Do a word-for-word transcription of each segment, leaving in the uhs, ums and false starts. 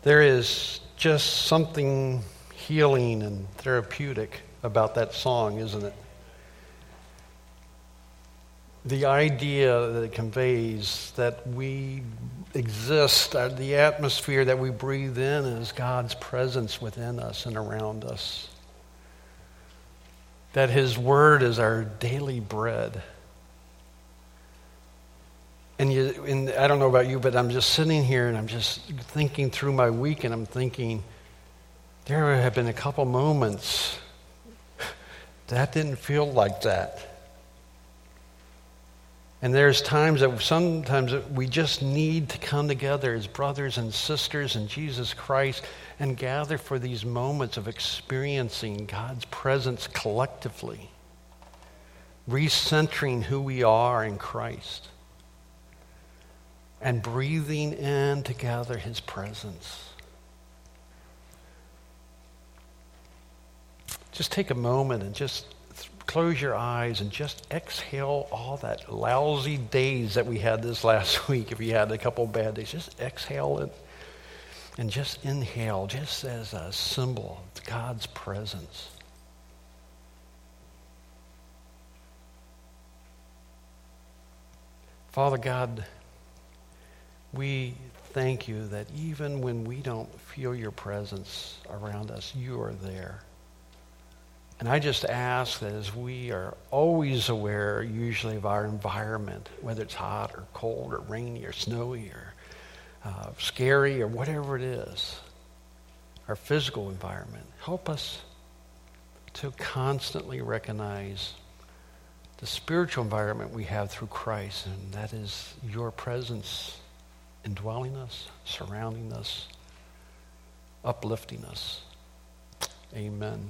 There is just something healing and therapeutic about that song, isn't it? The idea that it conveys that we exist, uh, the atmosphere that we breathe in is God's presence within us and around us. That His Word is our daily bread. And, you, and I don't know about you, but I'm just sitting here and I'm just thinking through my week, and I'm thinking, there have been a couple moments that didn't feel like that. And there's times that sometimes we just need to come together as brothers and sisters in Jesus Christ and gather for these moments of experiencing God's presence collectively, recentering who we are in Christ, and breathing in together His presence. Just take a moment and just close your eyes and just exhale all that lousy days that we had this last week. If you had a couple bad days, just exhale it and just inhale, just as a symbol of God's presence. Father God, we thank you that even when we don't feel your presence around us, you are there. And I just ask that as we are always aware usually of our environment, whether it's hot or cold or rainy or snowy or uh, scary or whatever it is, our physical environment, help us to constantly recognize the spiritual environment we have through Christ, and that is your presence indwelling us, surrounding us, uplifting us. Amen.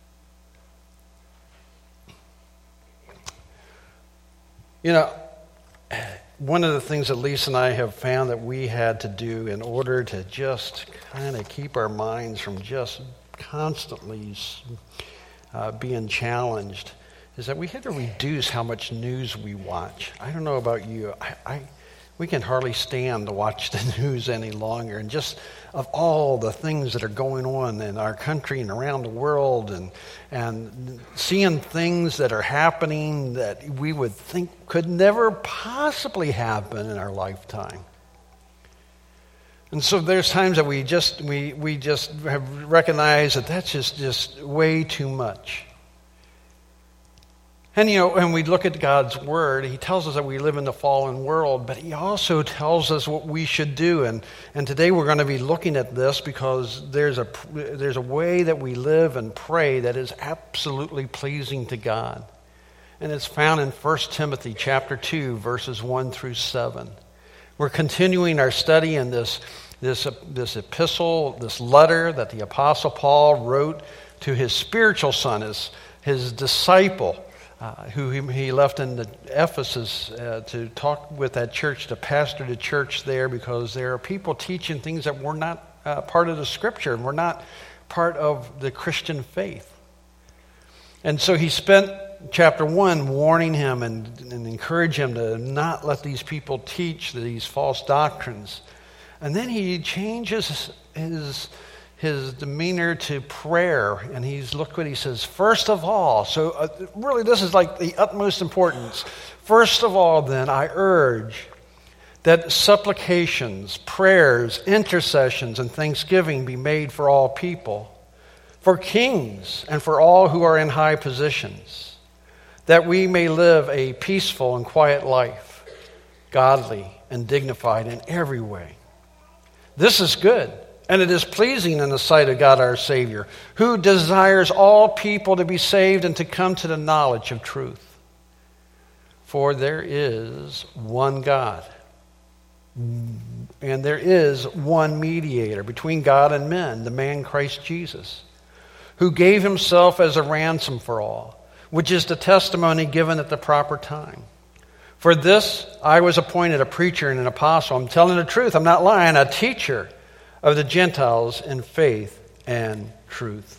You know, one of the things that Lisa and I have found that we had to do in order to just kind of keep our minds from just constantly uh, being challenged is that we had to reduce how much news we watch. I don't know about you. I, I we can hardly stand to watch the news any longer. And just of all the things that are going on in our country and around the world, and and seeing things that are happening that we would think could never possibly happen in our lifetime. And so there's times that we just we we just have recognized that that's just, just way too much. And, you know, when we look at God's Word, He tells us that we live in the fallen world, but He also tells us what we should do. And, and today we're going to be looking at this because there's a, there's a way that we live and pray that is absolutely pleasing to God. And it's found in First Timothy chapter two, verses one through seven. We're continuing our study in this, this, this epistle, this letter that the Apostle Paul wrote to his spiritual son, his, his disciple, Uh, who he, he left in the Ephesus uh, to talk with that church, to pastor the church there, because there are people teaching things that were not uh, part of the Scripture and were not part of the Christian faith. And so he spent chapter one warning him and, and encourage him to not let these people teach these false doctrines. And then he changes his his demeanor to prayer, and he's look what he says. First of all, so uh, really this is like the utmost importance. First of all, then, I urge that supplications, prayers, intercessions, and thanksgiving be made for all people, for kings and for all who are in high positions, that we may live a peaceful and quiet life, godly and dignified in every way. This is good. And it is pleasing in the sight of God our Savior, who desires all people to be saved and to come to the knowledge of truth. For there is one God, and there is one mediator between God and men, the man Christ Jesus, who gave himself as a ransom for all, which is the testimony given at the proper time. For this I was appointed a preacher and an apostle. I'm telling the truth, I'm not lying, a teacher of the Gentiles in faith and truth.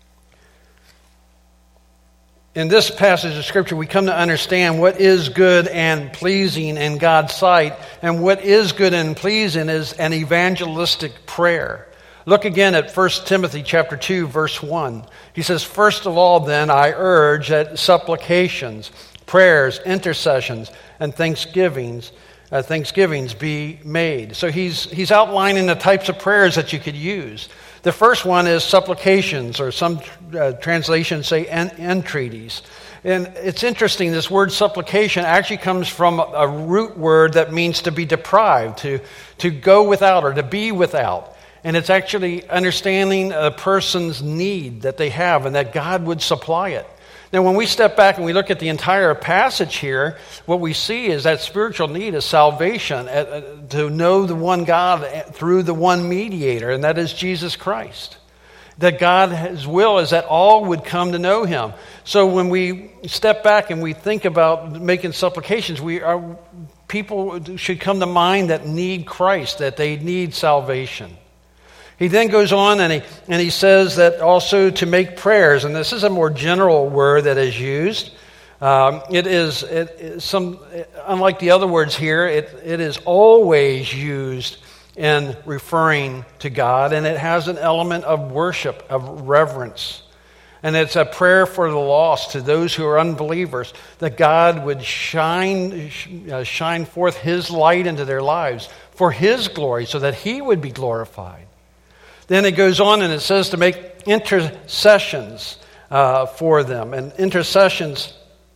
In this passage of Scripture, we come to understand what is good and pleasing in God's sight. And what is good and pleasing is an evangelistic prayer. Look again at First Timothy chapter two, verse one. He says, "First of all, then, I urge that supplications, prayers, intercessions, and thanksgivings, uh, thanksgivings be made." So he's he's outlining the types of prayers that you could use. The first one is supplications, or some uh, translations say en- entreaties. And it's interesting, this word supplication actually comes from a root word that means to be deprived, to, to go without or to be without. And it's actually understanding a person's need that they have and that God would supply it. Now, when we step back and we look at the entire passage here, what we see is that spiritual need is salvation, uh, to know the one God through the one mediator, and that is Jesus Christ. That God's will is that all would come to know Him. So when we step back and we think about making supplications, we are people should come to mind that need Christ, that they need salvation. He then goes on and he and he says that also to make prayers, and this is a more general word that is used. Um, it is it, it, some unlike the other words here. It it is always used in referring to God, and it has an element of worship, of reverence, and it's a prayer for the lost, to those who are unbelievers, that God would shine uh, shine forth His light into their lives for His glory, so that He would be glorified. Then it goes on and it says to make intercessions uh, for them. And intercessions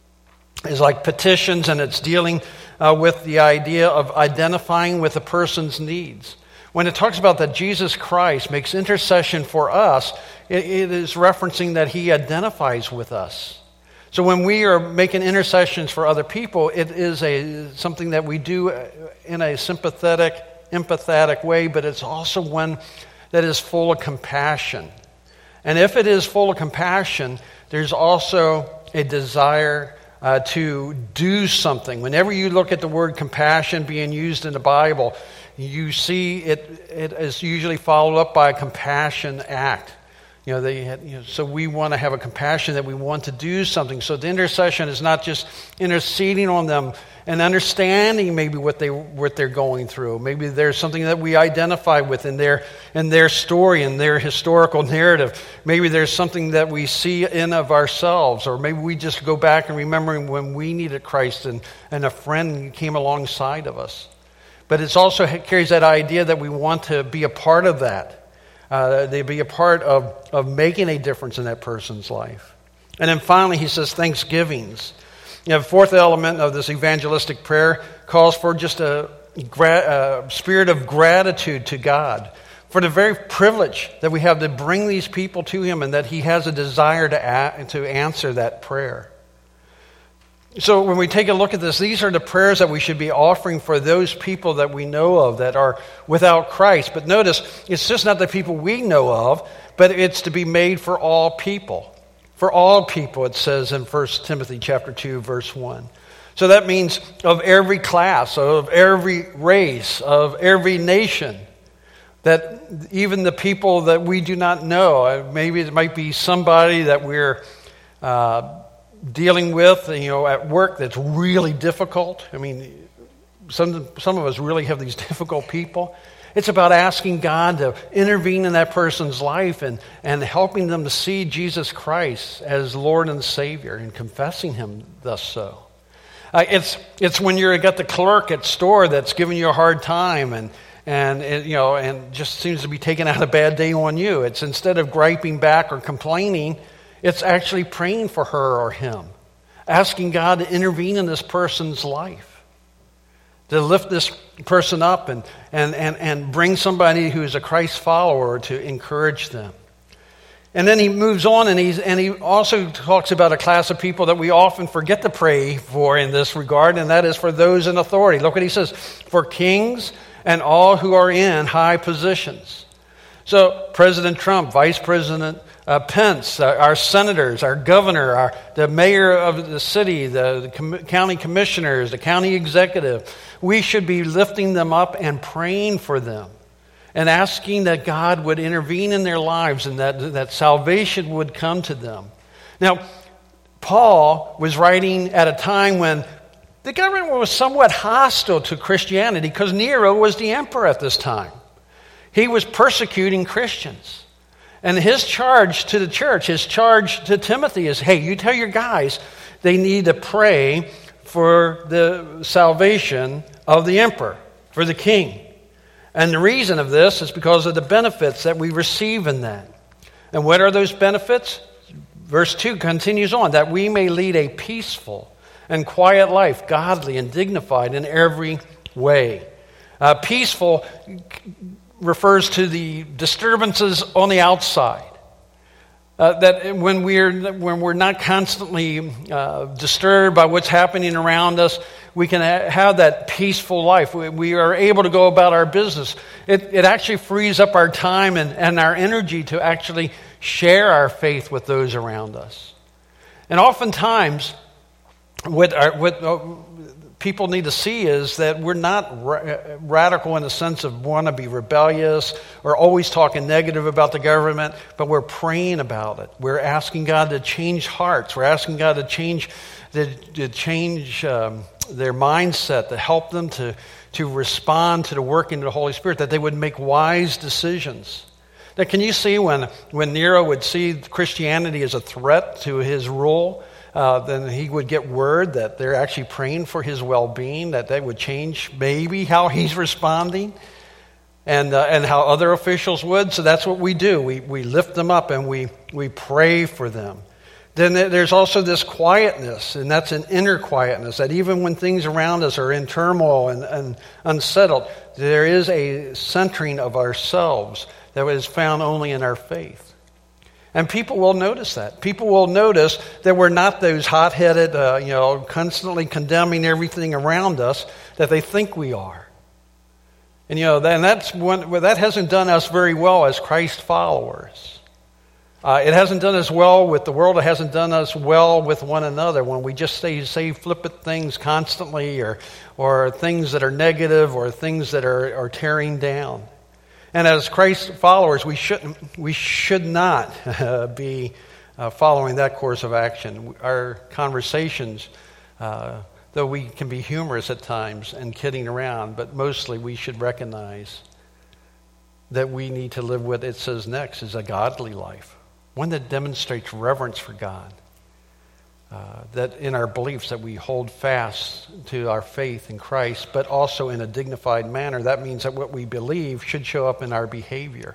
is like petitions, and it's dealing uh, with the idea of identifying with a person's needs. When it talks about that Jesus Christ makes intercession for us, it, it is referencing that He identifies with us. So when we are making intercessions for other people, it is a something that we do in a sympathetic, empathetic way, but it's also one that is full of compassion. And if it is full of compassion, there's also a desire uh, to do something. Whenever you look at the word compassion being used in the Bible, you see it, it is usually followed up by a compassion act. You know, they had, you know, so we want to have a compassion that we want to do something. So the intercession is not just interceding on them and understanding maybe what they what they're going through. Maybe there's something that we identify with in their in their story, in their historical narrative. Maybe there's something that we see in of ourselves, or maybe we just go back and remembering when we needed Christ and, and a friend came alongside of us. But it also carries that idea that we want to be a part of that. Uh, they be a part of, of making a difference in that person's life. And then finally, he says thanksgivings. You know, the fourth element of this evangelistic prayer calls for just a, gra- a spirit of gratitude to God for the very privilege that we have to bring these people to Him, and that He has a desire to, a- to answer that prayer. So when we take a look at this, these are the prayers that we should be offering for those people that we know of that are without Christ. But notice, it's just not the people we know of, but it's to be made for all people. For all people, it says in First Timothy chapter two, verse one. So that means of every class, of every race, of every nation. That even the people that we do not know, maybe it might be somebody that we're uh, dealing with, you know, at work that's really difficult. I mean, some some of us really have these difficult people. It's about asking God to intervene in that person's life and, and helping them to see Jesus Christ as Lord and Savior and confessing Him thus so. Uh, it's it's when you're got the clerk at store that's giving you a hard time and and it, you know and just seems to be taking out a bad day on you. It's instead of griping back or complaining, it's actually praying for her or him, asking God to intervene in this person's life, to lift this person up and, and, and, and bring somebody who is a Christ follower to encourage them. And then he moves on, and, he's, and he also talks about a class of people that we often forget to pray for in this regard, and that is for those in authority. Look what he says, for kings and all who are in high positions. So President Trump, Vice President Uh, Pence, uh, our senators, our governor, our, the mayor of the city, the, the com- county commissioners, the county executive, we should be lifting them up and praying for them and asking that God would intervene in their lives and that, that salvation would come to them. Now, Paul was writing at a time when the government was somewhat hostile to Christianity because Nero was the emperor at this time. He was persecuting Christians. And his charge to the church, his charge to Timothy is, hey, you tell your guys they need to pray for the salvation of the emperor, for the king. And the reason of this is because of the benefits that we receive in that. And what are those benefits? Verse two continues on, that we may lead a peaceful and quiet life, godly and dignified in every way. Uh, peaceful refers to the disturbances on the outside. Uh, that when we're when we're not constantly uh, disturbed by what's happening around us, we can ha- have that peaceful life. We, we are able to go about our business. It, it actually frees up our time and, and our energy to actually share our faith with those around us. And oftentimes, what, our, what uh, people need to see is that we're not ra- radical in the sense of want to be rebellious or always talking negative about the government, but we're praying about it. We're asking God to change hearts. We're asking God to change, to, to change um, their mindset, to help them to, to respond to the working of the Holy Spirit, that they would make wise decisions. Now, can you see when, when Nero would see Christianity as a threat to his rule, uh, then he would get word that they're actually praying for his well-being, that they would change maybe how he's responding, and uh, and how other officials would. So that's what we do. We we lift them up and we, we pray for them. Then there's also this quietness, and that's an inner quietness, that even when things around us are in turmoil and, and unsettled, there is a centering of ourselves that is found only in our faith. And people will notice that. People will notice that we're not those hot-headed, uh, you know, constantly condemning everything around us that they think we are. And, you know, and that's one, well, that hasn't done us very well as Christ followers. Uh, it hasn't done us well with the world. It hasn't done us well with one another when we just say, say flippant things constantly, or or things that are negative, or things that are, are tearing down. And as Christ followers, we shouldn't, we should not uh, be uh, following that course of action. Our conversations, uh, though we can be humorous at times and kidding around, but mostly we should recognize that we need to live what it says next is a godly life, one that demonstrates reverence for God. Uh, that in our beliefs that we hold fast to our faith in Christ, but also in a dignified manner. That means that what we believe should show up in our behavior.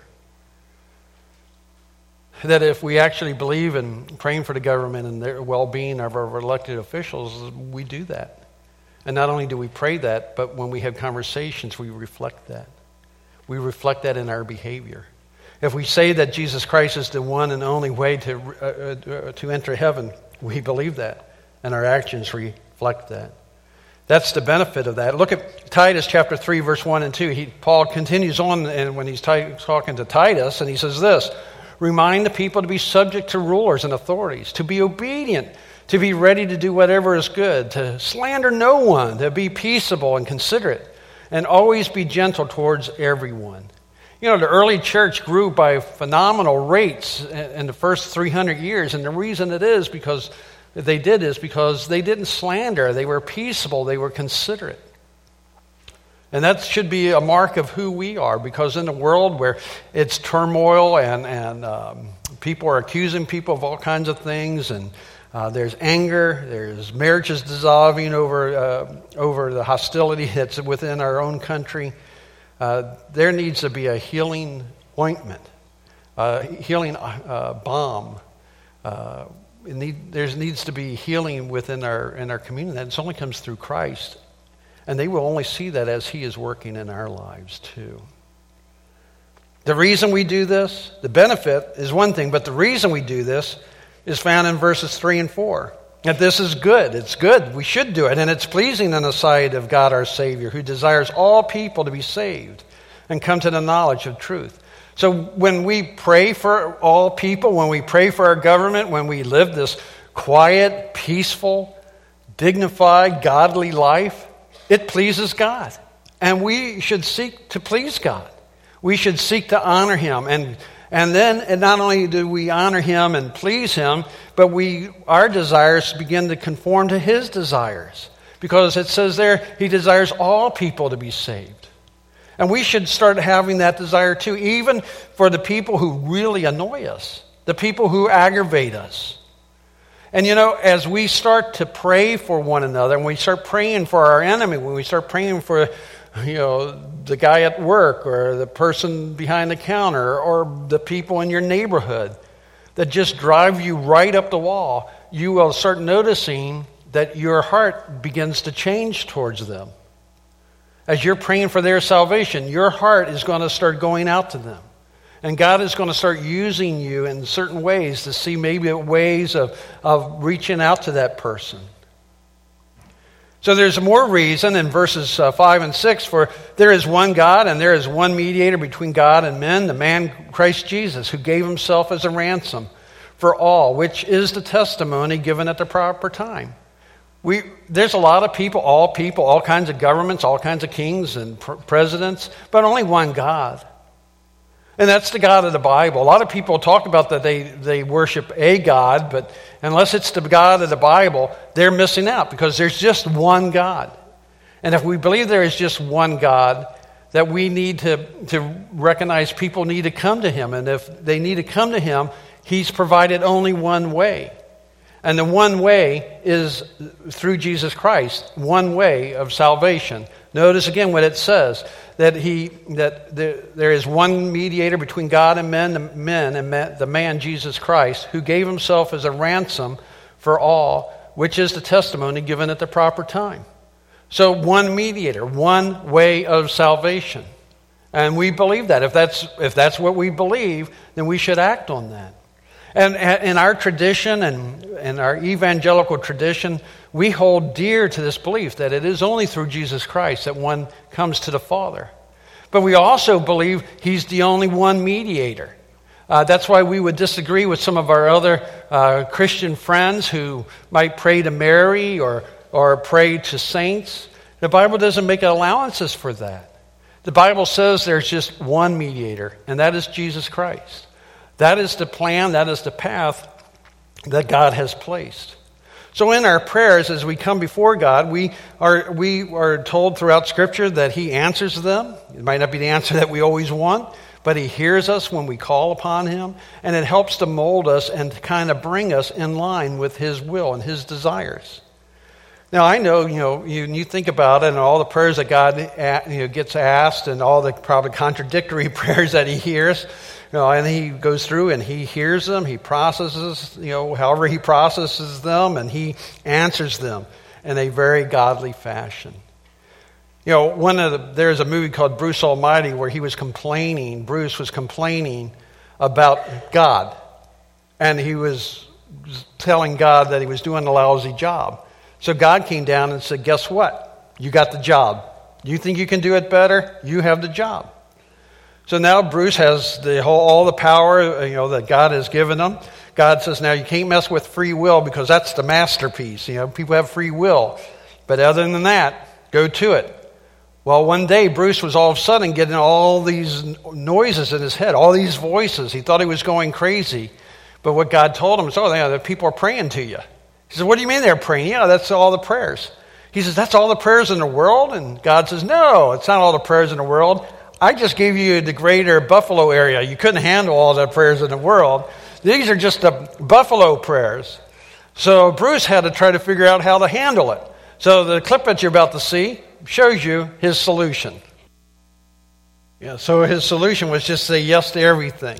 That if we actually believe in praying for the government and their well-being of our elected officials, we do that. And not only do we pray that, but when we have conversations, we reflect that. We reflect that in our behavior. If we say that Jesus Christ is the one and only way to uh, uh, to enter heaven, we believe that, and our actions reflect that. That's the benefit of that. Look at Titus chapter three, verse one and two. He, Paul continues on, and when he's t- talking to Titus, and he says this, remind the people to be subject to rulers and authorities, to be obedient, to be ready to do whatever is good, to slander no one, to be peaceable and considerate, and always be gentle towards everyone. You know, the early church grew by phenomenal rates in the first three hundred years, and the reason it is because they did is because they didn't slander. They were peaceable. They were considerate. And that should be a mark of who we are, because in a world where it's turmoil and, and um, people are accusing people of all kinds of things, and uh, there's anger, there's marriages dissolving over, uh, over the hostility that's within our own country, Uh, there needs to be a healing ointment, a healing uh, balm. Uh, need, there needs to be healing within our in our community. That only comes through Christ, and they will only see that as He is working in our lives too. The reason we do this, the benefit is one thing, but the reason we do this is found in verses three and four. That this is good. It's good. We should do it. And it's pleasing in the sight of God our Savior, who desires all people to be saved and come to the knowledge of truth. So when we pray for all people, when we pray for our government, when we live this quiet, peaceful, dignified, godly life, it pleases God. And we should seek to please God. We should seek to honor Him. And And then, and not only do we honor Him and please Him, but we our desires begin to conform to His desires. Because it says there, He desires all people to be saved. And we should start having that desire too, even for the people who really annoy us, the people who aggravate us. And you know, as we start to pray for one another, and we start praying for our enemy, when we start praying for, you know, the guy at work or the person behind the counter or the people in your neighborhood that just drive you right up the wall, you will start noticing that your heart begins to change towards them. As you're praying for their salvation, your heart is going to start going out to them. And God is going to start using you in certain ways to see maybe ways of, of reaching out to that person. So there's more reason in verses uh, five and six for there is one God and there is one mediator between God and men, the man Christ Jesus, who gave himself as a ransom for all, which is the testimony given at the proper time. We, there's a lot of people, all people, all kinds of governments, all kinds of kings and pr- presidents, but only one God. And that's the God of the Bible. A lot of people talk about that they, they worship a God, but unless it's the God of the Bible, they're missing out because there's just one God. And if we believe there is just one God, that we need to, to recognize people need to come to him. And if they need to come to him, he's provided only one way. And the one way is through Jesus Christ, one way of salvation. Notice again what it says, that he that there, there is one mediator between God and men, the men and man, the man Jesus Christ, who gave himself as a ransom for all, which is the testimony given at the proper time. So one mediator, one way of salvation. And we believe that. If that's if that's what we believe, then we should act on that. And in our tradition and in our evangelical tradition, we hold dear to this belief that it is only through Jesus Christ that one comes to the Father. But we also believe he's the only one mediator. Uh, that's why we would disagree with some of our other uh, Christian friends who might pray to Mary or, or pray to saints. The Bible doesn't make allowances for that. The Bible says there's just one mediator, and that is Jesus Christ. That is the plan, that is the path that God has placed. So in our prayers, as we come before God, we are we are told throughout Scripture that he answers them. It might not be the answer that we always want, but he hears us when we call upon him, and it helps to mold us and to kind of bring us in line with his will and his desires. Now, I know, you know, you, you think about it and all the prayers that God you know, gets asked and all the probably contradictory prayers that he hears. You know, and he goes through and he hears them, he processes, you know, however he processes them, and he answers them in a very godly fashion. You know, one of the, there's a movie called Bruce Almighty where he was complaining, Bruce was complaining about God. And he was telling God that he was doing a lousy job. So God came down and said, guess what? You got the job. You think you can do it better? You have the job. So now Bruce has the whole, all the power, you know, that God has given him. God says, now you can't mess with free will because that's the masterpiece. You know, people have free will. But other than that, go to it. Well, one day Bruce was all of a sudden getting all these noises in his head, all these voices. He thought he was going crazy. But what God told him is, oh, yeah, the people are praying to you. He said, what do you mean they're praying? Yeah, that's all the prayers. He says, that's all the prayers in the world? And God says, no, it's not all the prayers in the world. I just gave you the greater Buffalo area. You couldn't handle all the prayers in the world. These are just the Buffalo prayers. So Bruce had to try to figure out how to handle it. So the clip that you're about to see shows you his solution. Yeah, so his solution was just say yes to everything.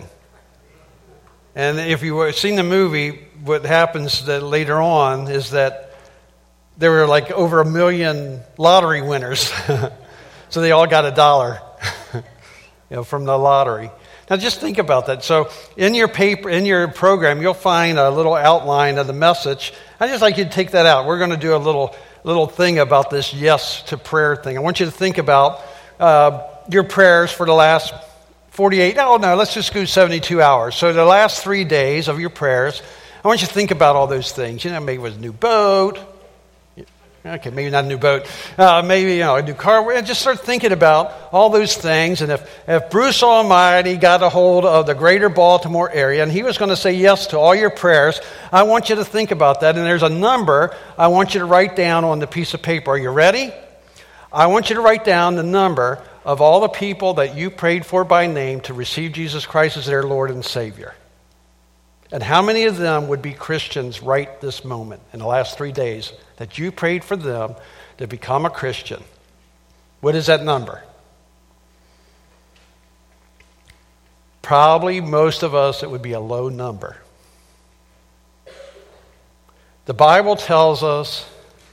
And if you've seen the movie, what happens that later on is that there were like over a million lottery winners. So they all got a dollar. You know, from the lottery. Now just think about that. So in your paper, in your program, you'll find a little outline of the message. I'd just like you to take that out. We're going to do a little little thing about this yes to prayer thing. I want you to think about uh, your prayers for the last forty-eight, oh no, let's just go seventy-two hours. So the last three days of your prayers, I want you to think about all those things. You know, maybe it was a new boat. Okay, maybe not a new boat. Uh, maybe, you know, a new car. And just start thinking about all those things. And if, if Bruce Almighty got a hold of the greater Baltimore area and he was going to say yes to all your prayers, I want you to think about that. And there's a number I want you to write down on the piece of paper. Are you ready? I want you to write down the number of all the people that you prayed for by name to receive Jesus Christ as their Lord and Savior? And how many of them would be Christians right this moment, in the last three days, that you prayed for them to become a Christian? What is that number? Probably most of us, it would be a low number. The Bible tells us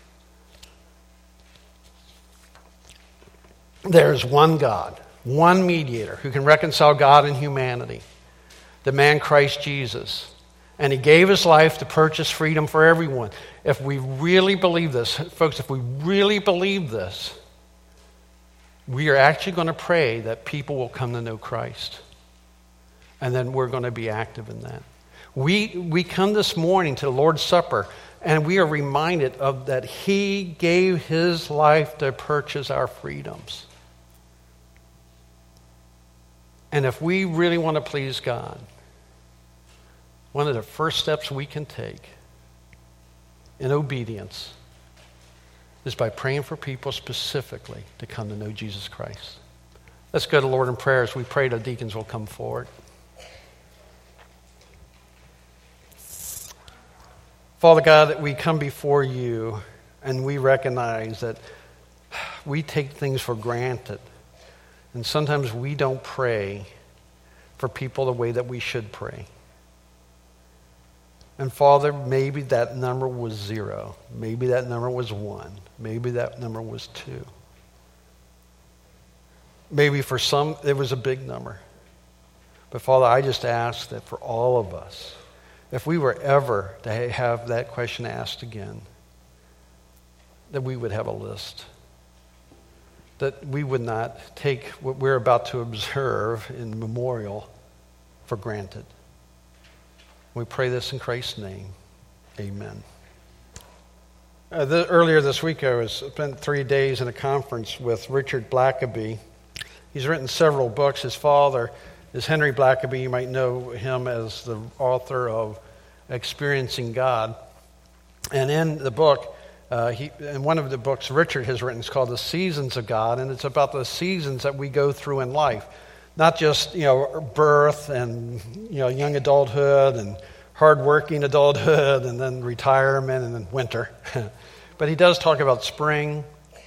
there's one God, one mediator who can reconcile God and humanity, the man Christ Jesus. And he gave his life to purchase freedom for everyone. If we really believe this, folks, if we really believe this, we are actually going to pray that people will come to know Christ. And then we're going to be active in that. We we come this morning to the Lord's Supper, and we are reminded of that he gave his life to purchase our freedoms. And if we really want to please God, one of the first steps we can take in obedience is by praying for people specifically to come to know Jesus Christ. Let's go to the Lord in prayer as we pray the deacons will come forward. Father God, that we come before you and we recognize that we take things for granted. And sometimes we don't pray for people the way that we should pray. And Father, maybe that number was zero. Maybe that number was one. Maybe that number was two. Maybe for some it was a big number. But Father, I just ask that for all of us, if we were ever to have that question asked again, that we would have a list. That we would not take what we're about to observe in memorial for granted. We pray this in Christ's name. Amen. Uh, the, earlier this week, I was spent three days in a conference with Richard Blackaby. He's written several books. His father is Henry Blackaby. You might know him as the author of Experiencing God. And in the book, uh, he, in one of the books Richard has written, it's called The Seasons of God, and it's about the seasons that we go through in life. Not just, you know, birth and, you know, young adulthood and hard-working adulthood and then retirement and then winter. But he does talk about spring,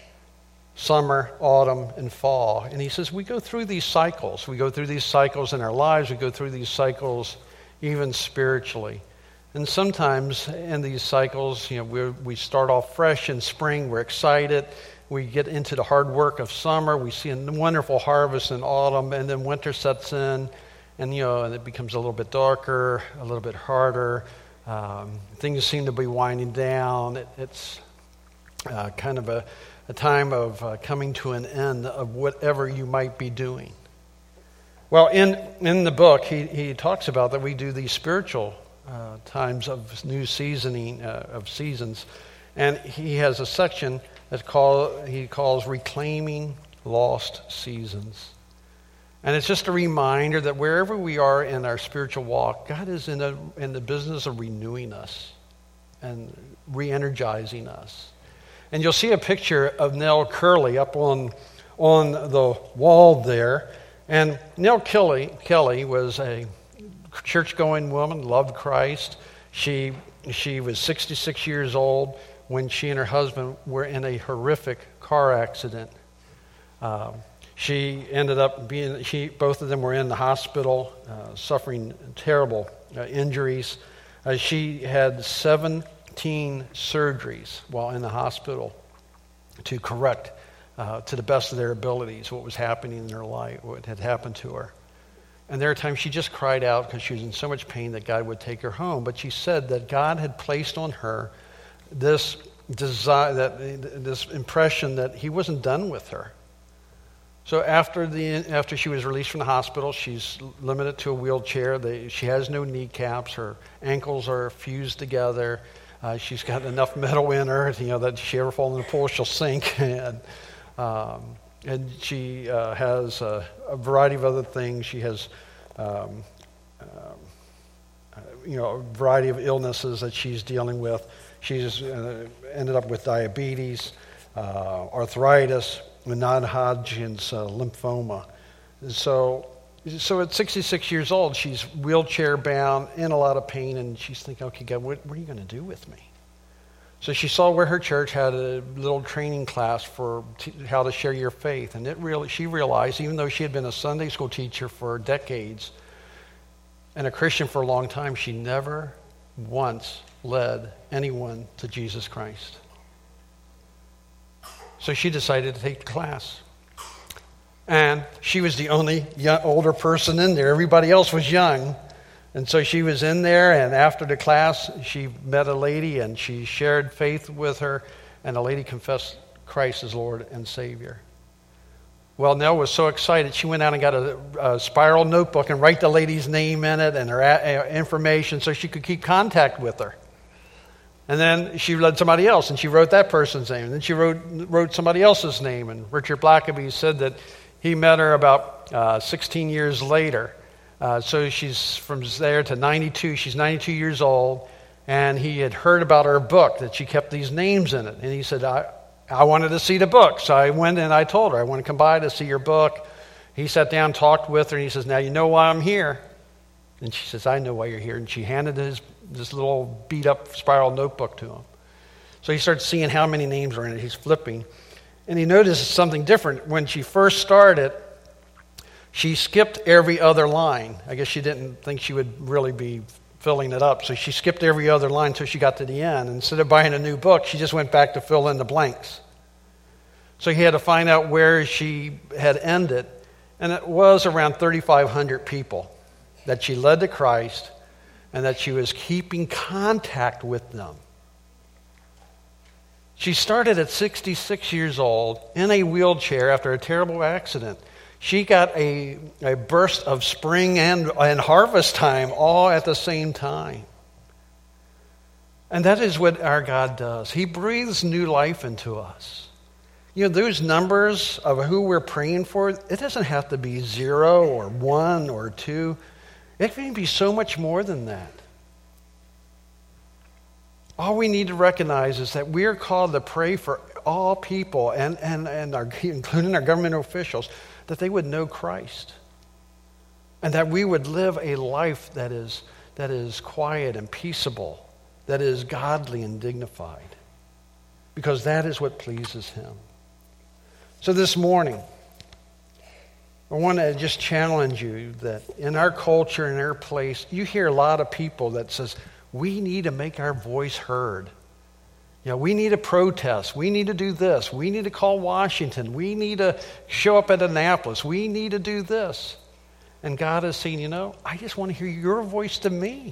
summer, autumn, and fall. And he says we go through these cycles. We go through these cycles in our lives. We go through these cycles even spiritually. And sometimes in these cycles, you know, we we start off fresh in spring. We're excited. We get into the hard work of summer. We see a wonderful harvest in autumn, and then winter sets in, and you know, and it becomes a little bit darker, a little bit harder. Um, things seem to be winding down. It, it's uh, kind of a, a time of uh, coming to an end of whatever you might be doing. Well, in in the book, he he talks about that we do these spiritual uh, times of new seasoning uh, of seasons, and he has a section that call, he calls Reclaiming Lost Seasons. And it's just a reminder that wherever we are in our spiritual walk, God is in, a, in the business of renewing us and re-energizing us. And you'll see a picture of Nell Curley up on, on the wall there. And Nell Kelly, Kelly was a church-going woman, loved Christ. She, she was sixty-six years old when she and her husband were in a horrific car accident. Um, she ended up being, she, both of them were in the hospital, uh, suffering terrible uh, injuries. Uh, she had seventeen surgeries while in the hospital to correct, uh, to the best of their abilities, what was happening in her life, what had happened to her. And there are times she just cried out because she was in so much pain that God would take her home. But she said that God had placed on her this desire, that this impression that he wasn't done with her. So after the after she was released from the hospital, she's limited to a wheelchair. They, she has no kneecaps. Her ankles are fused together. Uh, she's got enough metal in her, you know, that if she ever falls in the pool, she'll sink. and um, and she uh, has a, a variety of other things. She has, um, um, you know, a variety of illnesses that she's dealing with. She's uh, ended up with diabetes, uh, arthritis, non-Hodgkin's uh, lymphoma. So, so at sixty-six years old, she's wheelchair bound, in a lot of pain, and she's thinking, okay, God, what, what are you going to do with me? So she saw where her church had a little training class for t- how to share your faith, and it really, she realized, even though she had been a Sunday school teacher for decades and a Christian for a long time, she never once led anyone to Jesus Christ. So she decided to take the class. And she was the only young, older person in there. Everybody else was young. And so she was in there, and after the class, she met a lady, and she shared faith with her, and the lady confessed Christ as Lord and Savior. Well, Nell was so excited, she went out and got a, a spiral notebook and write the lady's name in it and her a, information so she could keep contact with her. And then she led somebody else, and she wrote that person's name. And then she wrote wrote somebody else's name. And Richard Blackaby said that he met her about uh, sixteen years later. Uh, so she's from there to ninety-two. She's ninety-two years old. And he had heard about her book, that she kept these names in it. And he said, I, I wanted to see the book. So I went and I told her, I want to come by to see your book. He sat down, talked with her, and he says, now you know why I'm here. And she says, I know why you're here. And she handed his this little beat-up spiral notebook to him. So he starts seeing how many names are in it. He's flipping. And he notices something different. When she first started, she skipped every other line. I guess she didn't think she would really be filling it up. So she skipped every other line until she got to the end. Instead of buying a new book, she just went back to fill in the blanks. So he had to find out where she had ended. And it was around thirty-five hundred people that she led to Christ, and that she was keeping contact with them. She started at sixty-six years old in a wheelchair after a terrible accident. She got a, a burst of spring and, and harvest time all at the same time. And that is what our God does. He breathes new life into us. You know, those numbers of who we're praying for, it doesn't have to be zero or one or two. It can be so much more than that. All we need to recognize is that we are called to pray for all people, and, and, and our, including our government officials, that they would know Christ. And that we would live a life that is, that is quiet and peaceable, that is godly and dignified. Because that is what pleases Him. So this morning, I want to just challenge you that in our culture, in our place, you hear a lot of people that says, we need to make our voice heard. You know, we need to protest. We need to do this. We need to call Washington. We need to show up at Annapolis. We need to do this. And God is saying, you know, I just want to hear your voice to me.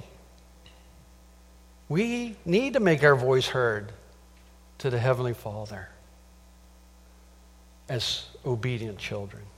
We need to make our voice heard to the Heavenly Father as obedient children.